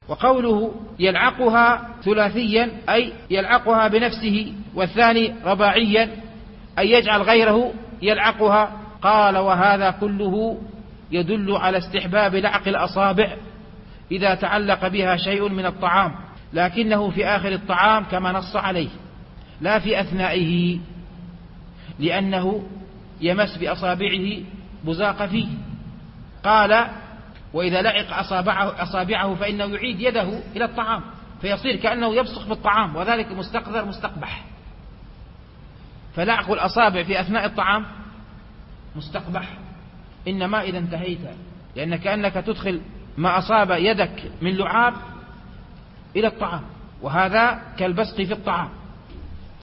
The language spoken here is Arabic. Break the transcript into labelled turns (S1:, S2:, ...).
S1: وقوله يلعقها ثلاثيا أي يلعقها بنفسه، والثاني رباعيا أي يجعل غيره يلعقها. قال وهذا كله يدل على استحباب لعق الأصابع إذا تعلق بها شيء من الطعام، لكنه في آخر الطعام كما نص عليه، لا في أثنائه، لأنه يمس بأصابعه بزاق فيه. قال وإذا لعق أصابعه فإنه يعيد يده إلى الطعام، فيصير كأنه يبصق بالطعام، وذلك مستقذر مستقبح. فلعق الأصابع في أثناء الطعام مستقبح، إنما إذا انتهيت، لأنك كأنك تدخل ما أصاب يدك من لعاب إلى الطعام، وهذا كالبصق في الطعام.